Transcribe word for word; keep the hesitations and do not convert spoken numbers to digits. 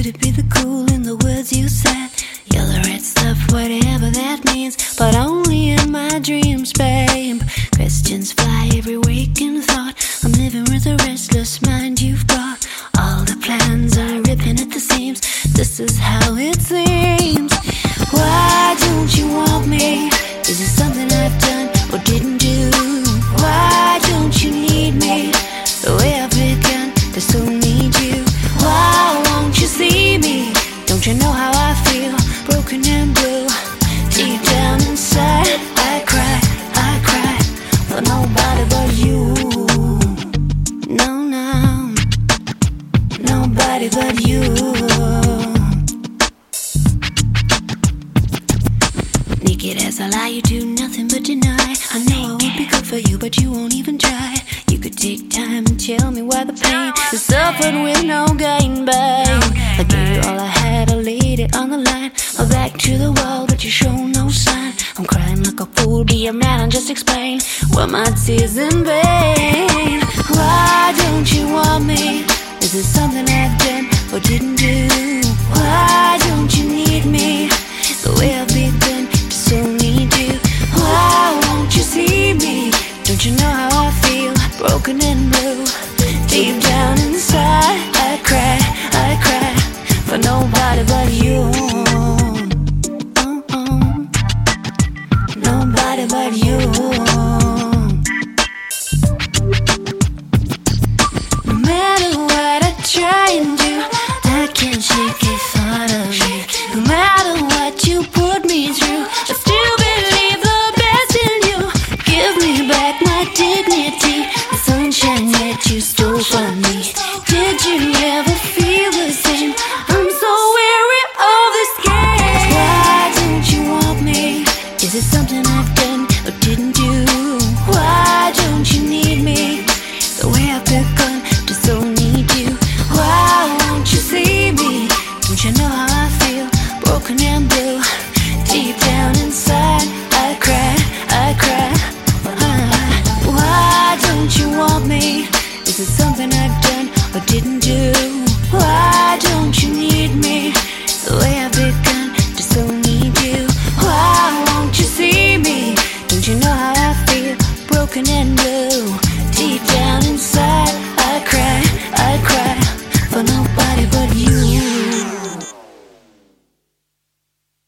to be the cool in the words you said. Yellow red stuff, whatever that means, but only in my dreams, babe. Questions fly every waking thought. I'm living with a restless mind you've got. All the plans are ripping at the seams. This is how it seems. Why don't you want me? Is it something I've done or didn't do? Why don't you need me the way I've begun to so need you? Why won't you see me? Don't you know how I feel? Broken and blue. Deep down inside, I cry, I cry for nobody but you. No, no, nobody but you. Naked as I lie, you do nothing but deny. I know I would be good for you, but you won't even try. You could take time and tell me why the pain is suffered with no gain, babe. I gave you all I had, I laid it on the line. My back to the wall, but you show no sign. I'm crying like a fool, be a man and just explain why my tears in vain. Why don't you want me? Is it something I've done or didn't do? Why don't you need me the way I've begun to so need you? Why won't you see me? Don't you know how I feel? Broken and blue. Deep down inside, I cry, I cry for nobody but you. Uh-uh. Nobody but you. No matter what I try and do, I can't shake the thought of you. No matter what you put me through, I still believe the best in you. Give me back my dignity, the sunshine that you stole from me. Did you ever feel the same? I'm so weary of this game. Why don't you want me? Is it something I've done or didn't do? Why don't you need me the way I've begun to so need you? Why won't you see me? Don't you know how I feel? Broken and blue. Deep down inside, I cry, I cry. Uh, why don't you want me? Is it something I've done or didn't do? Why don't you need me the way I've begun to so need you? Why won't you see me? Don't you know how I feel? Broken and blue. Deep down inside, I cry, I cry for nobody but you.